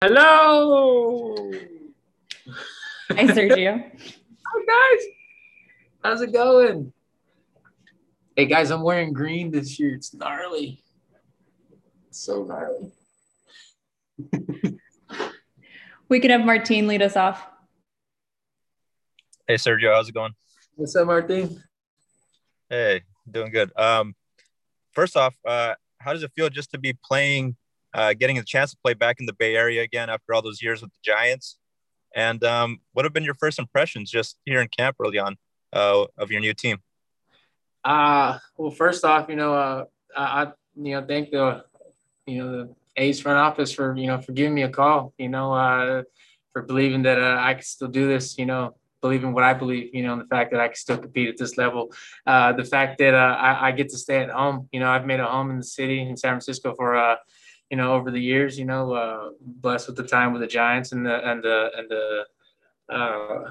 Hello. Hi, Sergio. Hi, guys. How's it going? Hey, guys, I'm wearing green this year. It's gnarly. It's so gnarly. We could have Martine lead us off. Hey, Sergio, how's it going? What's up, Martin? Hey, doing good. First off, how does it feel just to be playing, getting a chance to play back in the Bay Area again after all those years with the Giants? And what have been your first impressions just here in camp early on of your new team? Well, first off, thank the A's front office for for giving me a call. For believing that I could still do this. Believing what I believe. And the fact that I can still compete at this level. The fact that I get to stay at home. I've made a home in the city in San Francisco for over the years. Blessed with the time with the Giants and the uh,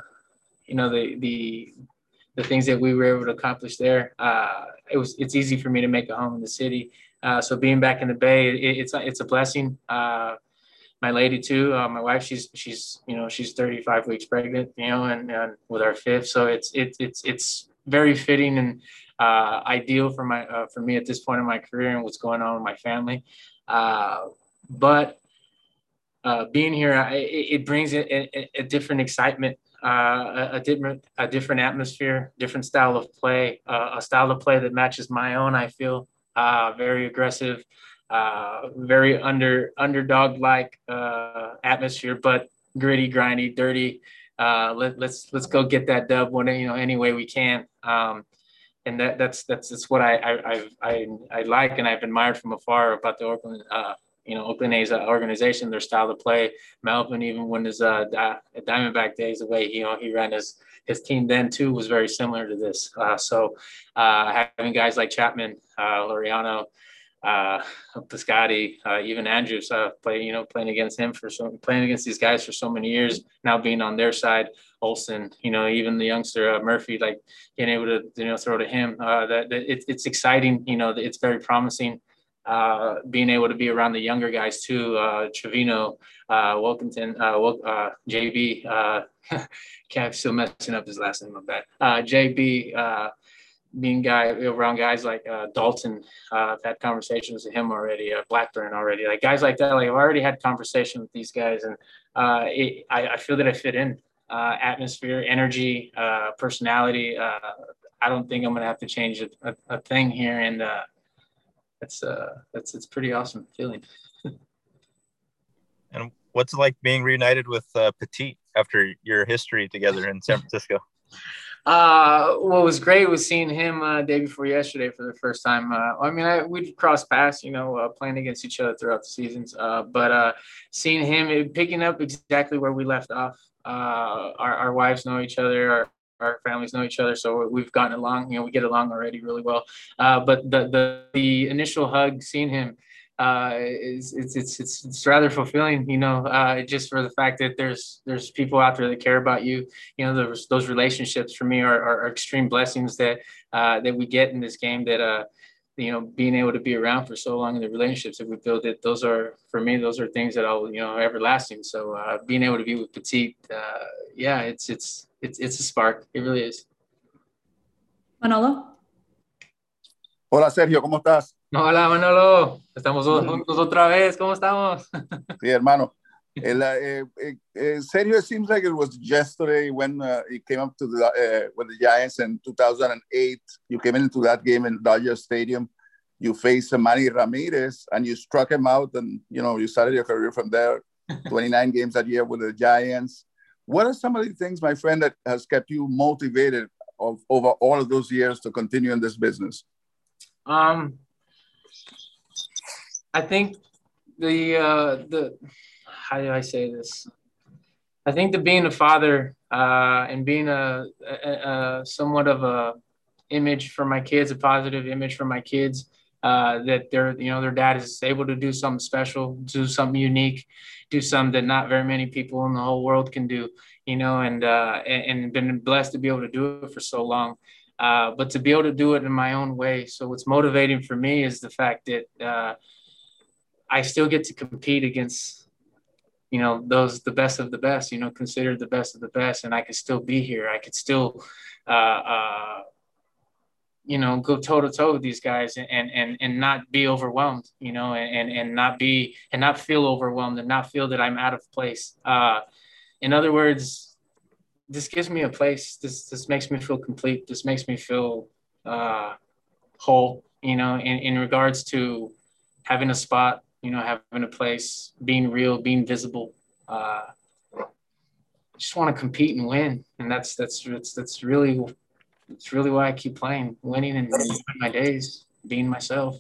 the things that we were able to accomplish there. It's easy for me to make a home in the city. So being back in the Bay, it's a blessing. My lady too, my wife, she's 35 weeks pregnant, and with our fifth. So it's very fitting and ideal for me at this point in my career and what's going on with my family. But being here, it brings a different excitement, a different atmosphere, different style of play, a style of play that matches my own. I feel very aggressive, very underdog like atmosphere, but gritty, grindy, dirty. Let's go get that dub one any way we can. And that's what I like and I've admired from afar about the Oakland Oakland A's organization, their style of play. Melvin, even when his Diamondback days, the way he ran his team then too was very similar to this. So having guys like Chapman, Laureano, Piscotti, even Andrews playing against him playing against these guys for so many years. Now being on their side, Olson, even the youngster Murphy, like being able to throw to him. It's exciting. It's very promising. Being able to be around the younger guys too, Trevino, Wilkington, JB, I'm still messing up his last name, my bad. JB, being around guys like Dalton, I've had conversations with him already, Blackburn already, like guys like that. Like I've already had conversations with these guys, and I feel that I fit in. Atmosphere, energy, personality. I don't think I'm gonna have to change a thing here, and it's pretty awesome feeling. And what's it like being reunited with Petit after your history together in San Francisco? What was great was seeing him day before yesterday for the first time. We'd cross paths, playing against each other throughout the seasons. But seeing him picking up exactly where we left off. Our wives know each other. Our families know each other, so we've gotten along. We get along already really well. But the initial hug, seeing him, it's rather fulfilling. Just for the fact that there's people out there that care about you. Those relationships for me are extreme blessings that we get in this game. That being able to be around for so long in the relationships that we built, it those are for me, those are things that I'll everlasting. So being able to be with Petit, it's a spark. It really is. Manolo? Hola Sergio, ¿cómo estás? Hola Manolo, estamos juntos otra vez. ¿Cómo estamos? Sí, hermano. Sergio, it seems like it was yesterday when he came up to with the Giants in 2008. You came into that game in Dodger Stadium. You faced Manny Ramirez and you struck him out, and you started your career from there. 29 games that year with the Giants. What are some of the things, my friend, that has kept you motivated over all of those years to continue in this business? I think the how do I say this? I think that being a father and being a somewhat of a image for my kids, a positive image for my kids, that their dad is able to do something special, do something unique, do something that not very many people in the whole world can do, and been blessed to be able to do it for so long. But to be able to do it in my own way. So what's motivating for me is the fact that I still get to compete against those the best of the best, considered the best of the best, and I could still be here. I could still, go toe to toe with these guys and not be overwhelmed, and not feel overwhelmed and not feel that I'm out of place. In other words, this gives me a place. This makes me feel complete. This makes me feel whole, in regards to having a spot, having a place, being real, being visible. Just want to compete and win. And that's really why I keep playing, winning and enjoying my days, being myself.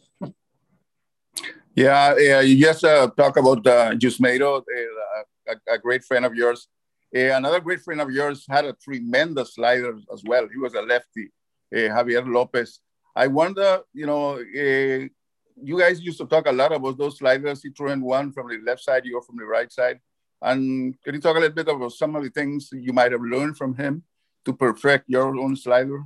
Yeah, you just talk about Yusmeiro, a great friend of yours. Another great friend of yours had a tremendous slider as well. He was a lefty, Javier Lopez. I wonder, you guys used to talk a lot about those sliders. He threw in one from the left side, you from the right side. And can you talk a little bit about some of the things you might have learned from him to perfect your own slider?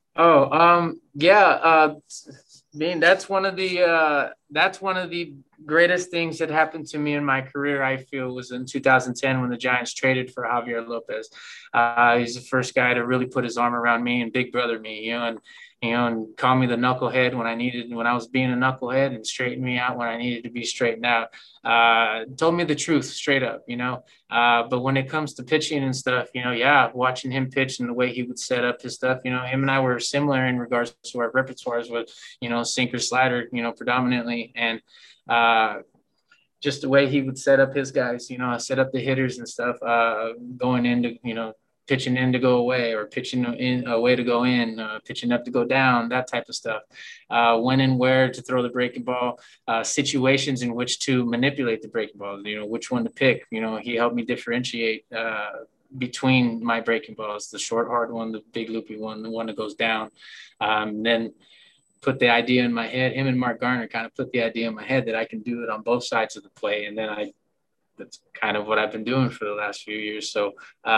Yeah. That's one of the greatest things that happened to me in my career, I feel, was in 2010 when the Giants traded for Javier Lopez. He's the first guy to really put his arm around me and big brother me, and call me the knucklehead when I was being a knucklehead, and straighten me out when I needed to be straightened out. Told me the truth straight up, but when it comes to pitching and stuff, watching him pitch and the way he would set up his stuff, him and I were similar in regards to our repertoires with, sinker, slider, predominantly. And just the way he would set up his guys, set up the hitters and stuff, going into, pitching in to go away, or pitching in away to go in, pitching up to go down, that type of stuff. When and where to throw the breaking ball, situations in which to manipulate the breaking ball, which one to pick. He helped me differentiate between my breaking balls, the short, hard one, the big loopy one, the one that goes down. Then put the idea in my head. Him and Mark Garner kind of put the idea in my head that I can do it on both sides of the play. And then that's kind of what I've been doing for the last few years. So,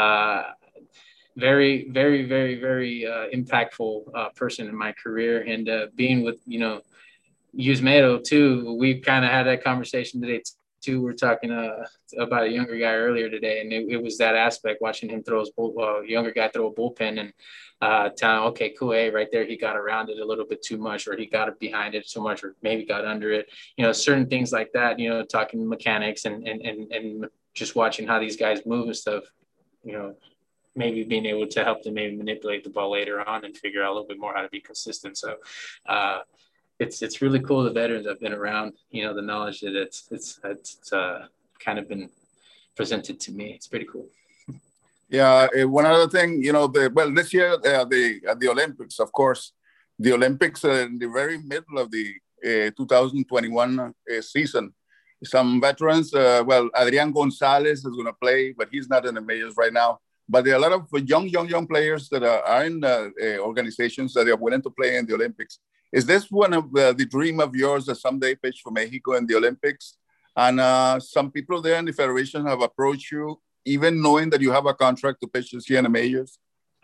very, very, very, very impactful person in my career. And being with, Yusmeiro too, we kind of had that conversation today too. We're talking about a younger guy earlier today, and it was that aspect, watching him throw his younger guy throw a bullpen, and telling, okay, cool, hey, right there, he got around it a little bit too much, or he got it behind it too much, or maybe got under it, certain things like that, talking mechanics and just watching how these guys move and stuff, maybe being able to help them maybe manipulate the ball later on and figure out a little bit more how to be consistent. So it's really cool, the veterans I've been around, the knowledge that it's kind of been presented to me. It's pretty cool. Yeah, one other thing, this year, the Olympics, of course, the Olympics in the very middle of the 2021 season. Some veterans, Adrian Gonzalez is going to play, but he's not in the majors right now. But there are a lot of young players that are in organizations that are willing to play in the Olympics. Is this one of the dream of yours that someday pitch for Mexico in the Olympics? And some people there in the federation have approached you, even knowing that you have a contract to pitch this year in the majors?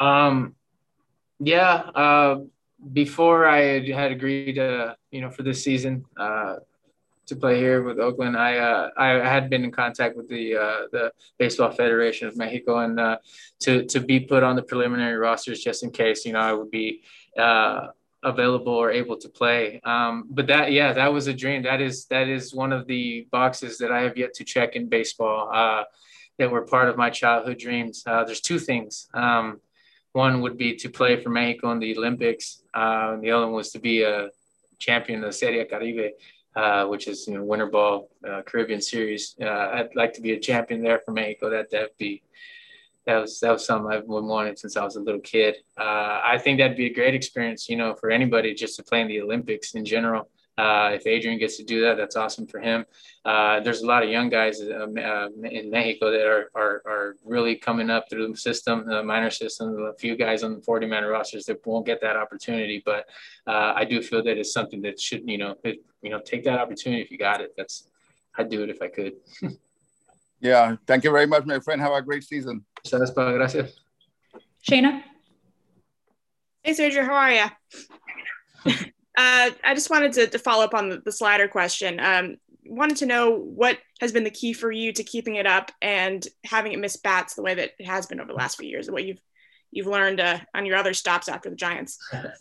Before I had agreed, for this season, to play here with Oakland, I had been in contact with the Baseball Federation of Mexico, and to be put on the preliminary rosters just in case, I would be available or able to play. But that was a dream. That is one of the boxes that I have yet to check in baseball, that were part of my childhood dreams. There's two things. One would be to play for Mexico in the Olympics. And the other one was to be a champion of the Serie Caribe, which is winter ball, Caribbean series. I'd like to be a champion there for Mexico. That was something I've been wanting since I was a little kid. I think that'd be a great experience, for anybody just to play in the Olympics in general. If Adrian gets to do that, that's awesome for him. There's a lot of young guys in Mexico that are really coming up through the system, the minor system. A few guys on the 40-man rosters that won't get that opportunity, but I do feel that it's something that should, take that opportunity if you got it. I'd do it if I could. Yeah, thank you very much, my friend. Have a great season. Gracias. Shayna? Hey, Sergio, how are you? I just wanted to follow up on the slider question. wanted to know what has been the key for you to keeping it up and having it miss bats the way that it has been over the last few years, and what you've learned on your other stops after the Giants.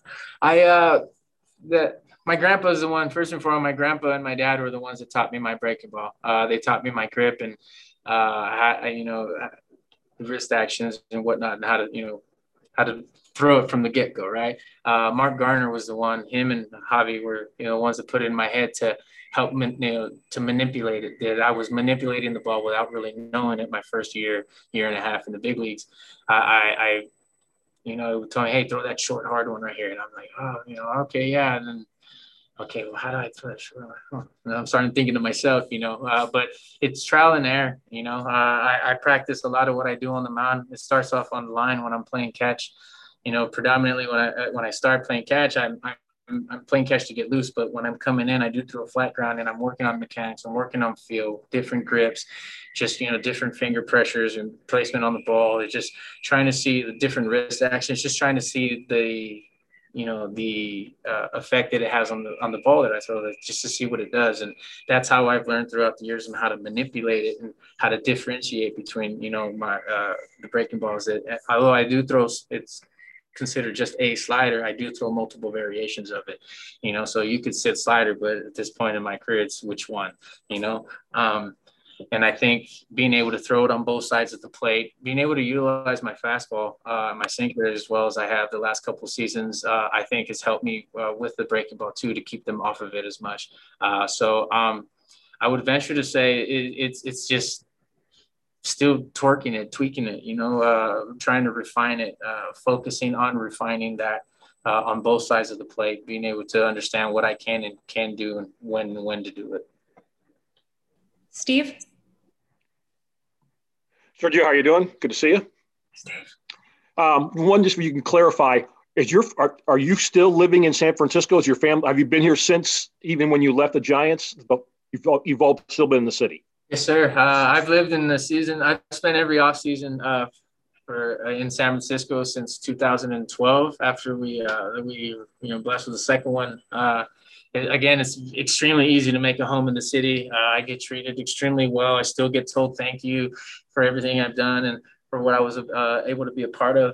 My grandpa is the one, first and foremost, my grandpa and my dad were the ones that taught me my breaking ball. They taught me my grip and, wrist actions and whatnot, and how to throw it from the get-go, right? Mark Garner was the one, him and Javi were, the ones that put it in my head to help, to manipulate it. That I was manipulating the ball without really knowing it my first year and a half in the big leagues. I would tell me, hey, throw that short, hard one right here. And I'm like, oh, okay, yeah. And then, okay, well, how do I throw that short? And I'm starting thinking to myself, but it's trial and error. I practice a lot of what I do on the mound. It starts off on the line when I'm playing catch. Predominantly when I start playing catch, I'm playing catch to get loose. But when I'm coming in, I do throw a flat ground, and I'm working on mechanics. I'm working on feel, different grips, just different finger pressures and placement on the ball. It's just trying to see the different wrist actions. Just trying to see the effect that it has on the ball that I throw, just to see what it does. And that's how I've learned throughout the years and how to manipulate it and how to differentiate between, my the breaking balls that, although I do throw, it's considered just a slider, I do throw multiple variations of it, so you could sit slider, but at this point in my career, it's which one, and I think being able to throw it on both sides of the plate, being able to utilize my fastball, my sinker, as well as I have the last couple of seasons, I think has helped me with the breaking ball too, to keep them off of it as much. So I would venture to say it's just still torquing it, tweaking it, trying to refine it, focusing on refining that on both sides of the plate, being able to understand what I can and can do and when to do it. Steve? Sergio, how are you doing? Good to see you. Steve. One, just so you can clarify, are you still living in San Francisco? Is your family, have you been here since even when you left the Giants? You've all still been in the city? Yes, sir. I've lived in the season. I've spent every off season in San Francisco since 2012. After we blessed with the second one. Again, it's extremely easy to make a home in the city. I get treated extremely well. I still get told thank you for everything I've done and for what I was able to be a part of.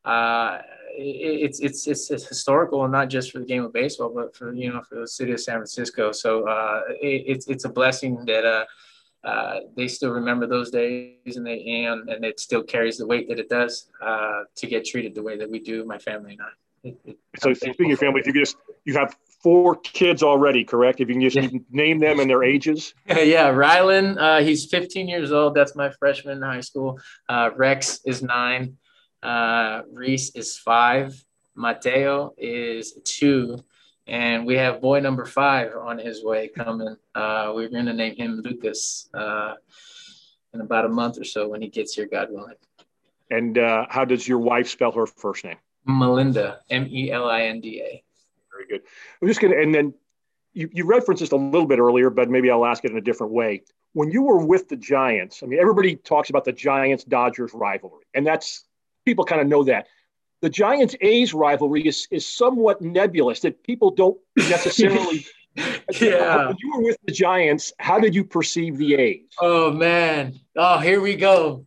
It's historical, and not just for the game of baseball, but for the city of San Francisco. So it's a blessing that they still remember those days, and it still carries the weight that it does to get treated the way that we do, my family and I. So speaking of your family, you have 4 kids already, correct? If you can just name them and their ages. Yeah, Rylan, he's 15 years old. That's my freshman in high school. Rex is 9. Reese is 5. Mateo is 2. And we have boy number 5 on his way coming. We're going to name him Lucas in about a month or so when he gets here, God willing. And how does your wife spell her first name? Melinda, Melinda. Very good. I'm just going to, and then you referenced this a little bit earlier, but maybe I'll ask it in a different way. When you were with the Giants, I mean, everybody talks about the Giants-Dodgers rivalry, and people kind of know that. The Giants-A's rivalry is somewhat nebulous, that people don't necessarily. Yeah. When you were with the Giants, how did you perceive the A's? Oh, man. Oh, here we go.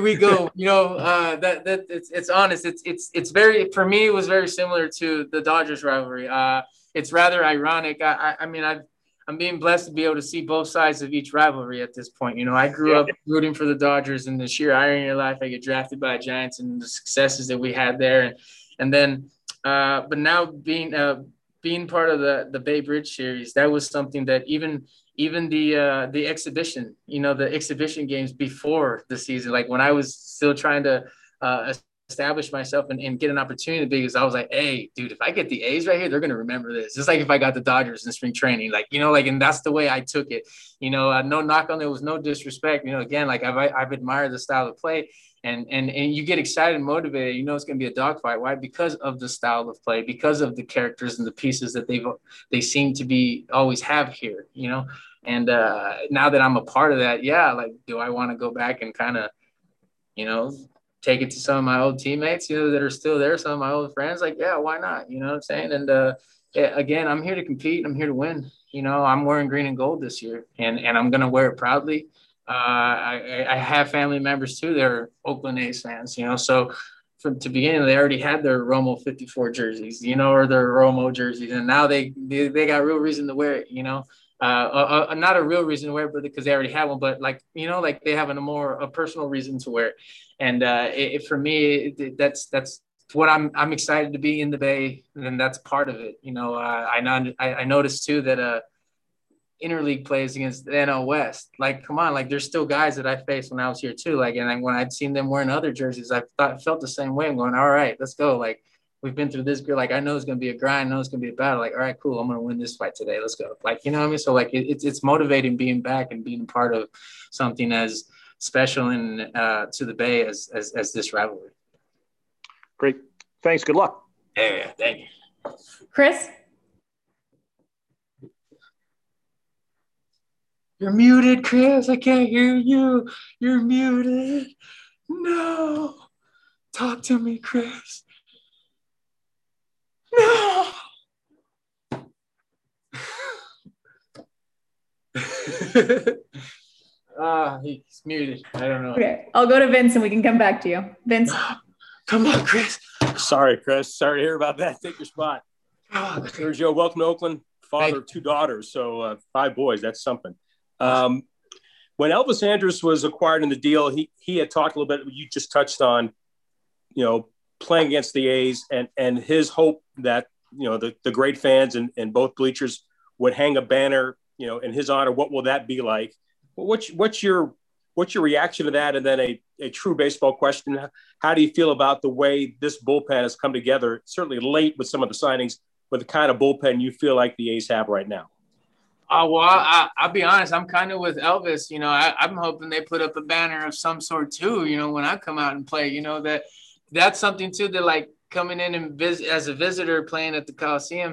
That it's honest. It's very, for me, it was very similar to the Dodgers rivalry. It's rather ironic. I'm being blessed to be able to see both sides of each rivalry at this point. I grew up rooting for the Dodgers, and the sheer irony of life, I get drafted by the Giants and the successes that we had there. And then, but now being part of the Babe Ruth series, that was something that even the exhibition, the exhibition games before the season, like when I was still trying to establish myself and get an opportunity, because I was like, hey, dude, if I get the A's right here, they're going to remember this. Just like if I got the Dodgers in spring training, and that's the way I took it. No knock on it, was no disrespect. Again, like I've admired the style of play. And you get excited and motivated. It's going to be a dogfight. Why? Because of the style of play, because of the characters and the pieces that they seem to be always have here. And now that I'm a part of that, do I want to go back and kind of, take it to some of my old teammates, that are still there, some of my old friends? Like, yeah, why not? You know what I'm saying? And again, I'm here to compete. I'm here to win. you know, I'm wearing green and gold this year, and I'm going to wear it proudly. I have family members too that are Oakland A's fans, you know, so from to begin, they already had their Romo 54 jerseys, you know, or their Romo jerseys, and now they got real reason to wear it, you know. Not a real reason to wear it, but because they already have one, but like, you know, like they have a personal reason to wear it. And for me, that's what I'm excited to be in the Bay, and that's part of it. You know, I noticed too that interleague plays against the NL West. Like, come on, like there's still guys that I faced when I was here too. Like, and when I'd seen them wearing other jerseys, felt the same way. I'm going, all right, let's go. Like, we've been through this. Like, I know it's gonna be a grind. I know it's gonna be a battle. Like, all right, cool. I'm gonna win this fight today. Let's go. Like, you know what I mean? So like, it's motivating being back and being part of something as special and to the Bay as this rivalry. Great. Thanks. Good luck. Yeah, thank you. Chris? You're muted, Chris. I can't hear you. You're muted. No. Talk to me, Chris. No. He's muted. I don't know. Okay, I'll go to Vince and we can come back to you. Vince? Come on, Chris. Sorry, Chris. Sorry to hear about that. Take your spot. Oh, Sergio, welcome to Oakland. Father of 2 daughters, so 5 boys. That's something. When Elvis Andrus was acquired in the deal, he had talked a little bit. You just touched on, you know, playing against the A's and his hope that, you know, the great fans and both bleachers would hang a banner, you know, in his honor. What will that be like? What's your reaction to that? And then a true baseball question: how do you feel about the way this bullpen has come together? Certainly late with some of the signings, but the kind of bullpen you feel like the A's have right now. Well, I'll be honest. I'm kind of with Elvis. You know, I'm hoping they put up a banner of some sort too. You know, when I come out and play, you know, that's something too. That like coming in and as a visitor playing at the Coliseum,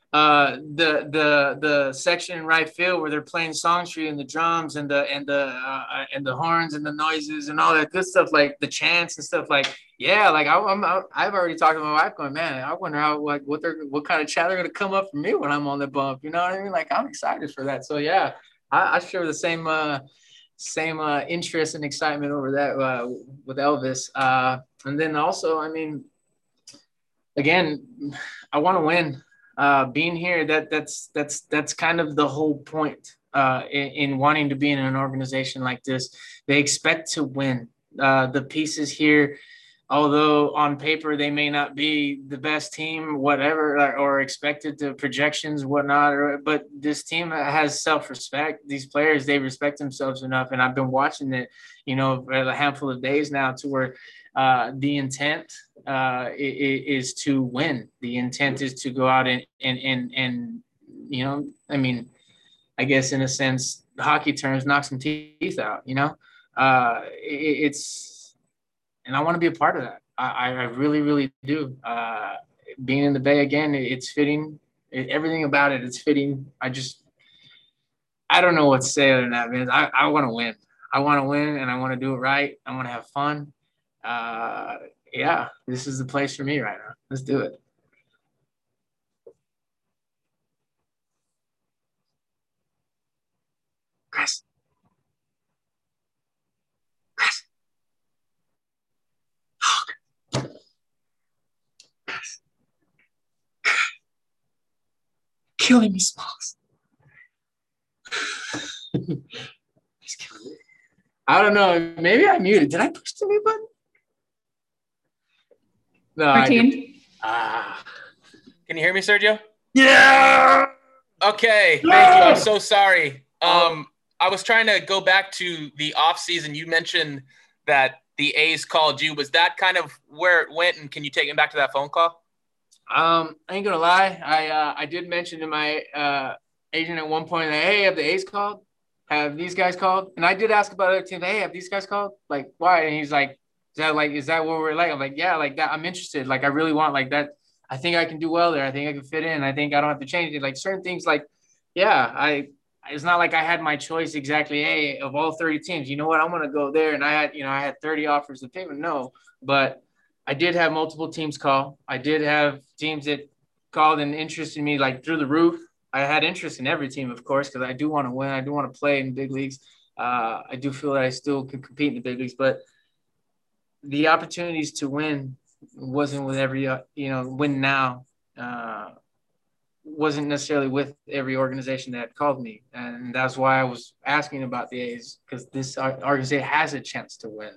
the section in right field where they're playing Song Street and the drums and the horns and the noises and all that good stuff, like the chants and stuff. Like, yeah, like I've already talked to my wife going, man, I wonder how like what kind of chat they're gonna come up for me when I'm on the bump. You know what I mean? Like, I'm excited for that. So yeah, I share the same interest and excitement over that with Elvis. And then also, I mean, again, I want to win. Being here, that's kind of the whole point in wanting to be in an organization like this. They expect to win. The pieces here, although on paper they may not be the best team, whatever, or expected to projections, whatnot, but this team has self-respect. These players, they respect themselves enough, and I've been watching it, you know, for a handful of days now, to where the intent is to win. The intent is to go out and you know, I mean, I guess in a sense, hockey terms, knock some teeth out, you know. And I want to be a part of that. I really, really do. Being in the Bay again, it's fitting. Everything about it, it's fitting. I don't know what to say other than that, man. I want to win. I want to win, and I want to do it right. I want to have fun. Yeah, this is the place for me right now. Let's do it. Chris. Killing me, Smalls. He's killing me. I don't know. Maybe I muted. Did I push the mute button? No, Martine? Can you hear me, Sergio? Yeah. Okay. Thank you. I'm so sorry. I was trying to go back to the off season. You mentioned that the A's called you. Was that kind of where it went? And can you take me back to that phone call? I ain't gonna lie. I did mention to my agent at one point that, hey, have the A's called? Have these guys called? And I did ask about other teams. Hey, have these guys called? Like, why? And he's like, is that what we're like? I'm like, yeah, like that. I'm interested. Like, I really want like that. I think I can do well there. I think I can fit in. I think I don't have to change it. Like certain things, like, yeah, it's not like I had my choice exactly. Hey, of all 30 teams, you know what? I'm going to go there. And I had 30 offers to pick. No, but I did have multiple teams call. I did have teams that called and interested me like through the roof. I had interest in every team, of course, because I do want to win. I do want to play in big leagues. I do feel that I still can compete in the big leagues, but the opportunities to win wasn't with every, win now. Wasn't necessarily with every organization that called me. And that's why I was asking about the A's, because this organization has a chance to win.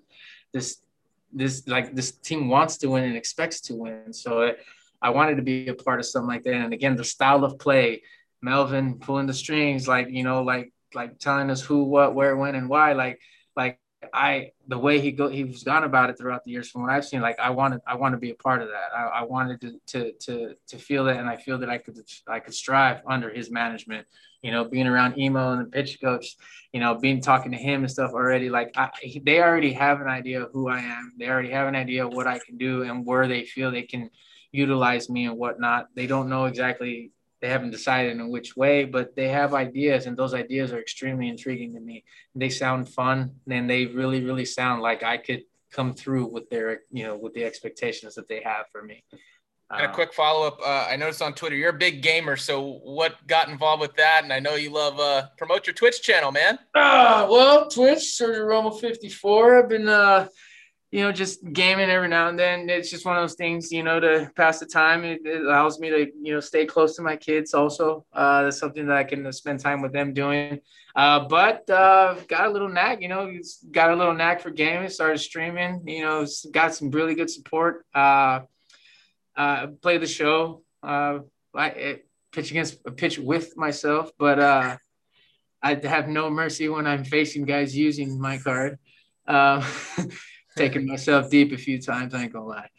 This team wants to win and expects to win. So I wanted to be a part of something like that. And again, the style of play, Melvin pulling the strings, like telling us who, what, where, when, and why, the way he's gone about it throughout the years, from what I've seen, I want to be a part of that. I wanted to feel that, and I feel that I could strive under his management. Being around Emo and the pitch coach, talking to him and stuff already. They already have an idea of who I am. They already have an idea of what I can do and where they feel they can utilize me and whatnot. They don't know exactly. They haven't decided in which way, but they have ideas, and those ideas are extremely intriguing to me. They sound fun, and they really, really sound like I could come through with their, with the expectations that they have for me. And a quick follow-up. I noticed on Twitter, you're a big gamer. So what got involved with that? And I know you love promote your Twitch channel, man. Well, Twitch, Sergio Romo 54. I've been, just gaming every now and then. It's just one of those things, to pass the time. It allows me to, stay close to my kids also. That's something that I can spend time with them doing. But got a little knack, got a little knack for gaming, started streaming, got some really good support. Play the show. I pitch with myself, but I have no mercy when I'm facing guys using my card. Taking myself deep a few times, I ain't gonna lie.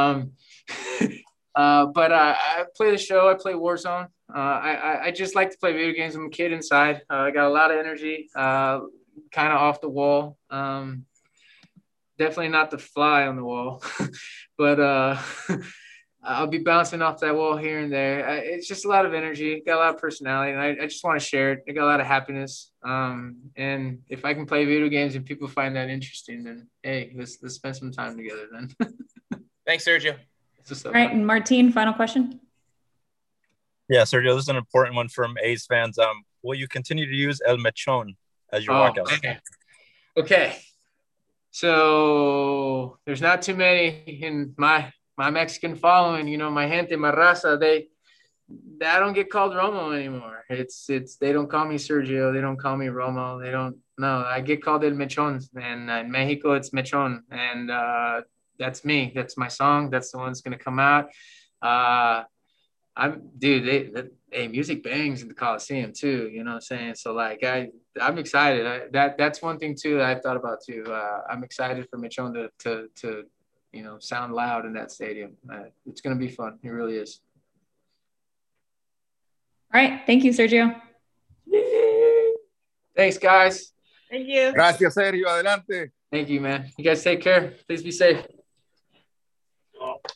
But I play the show. I play Warzone. I just like to play video games. I'm a kid inside. I got a lot of energy, kind of off the wall. Definitely not the fly on the wall, but I'll be bouncing off that wall here and there. It's just a lot of energy, got a lot of personality, and I just want to share it. I got a lot of happiness. And if I can play video games and people find that interesting, then hey, let's spend some time together then. Thanks, Sergio. All right, and Martin, final question. Yeah, Sergio, this is an important one from A's fans. Will you continue to use El Mechon as your walkout? Okay. So there's not too many in my Mexican following, my gente, my raza, I don't get called Romo anymore. It's they don't call me Sergio. They don't call me Romo. They don't. No, I get called El Mechon, and in Mexico it's Mechon, and that's me. That's my song. That's the one that's gonna come out. Music bangs in the Coliseum too. You know what I'm saying? So I'm excited. That's one thing too that I've thought about too. I'm excited for Mechon to sound loud in that stadium. It's gonna be fun. It really is. All right. Thank you, Sergio. Thanks, guys. Thank you. Gracias, Sergio. Adelante. Thank you, man. You guys take care. Please be safe.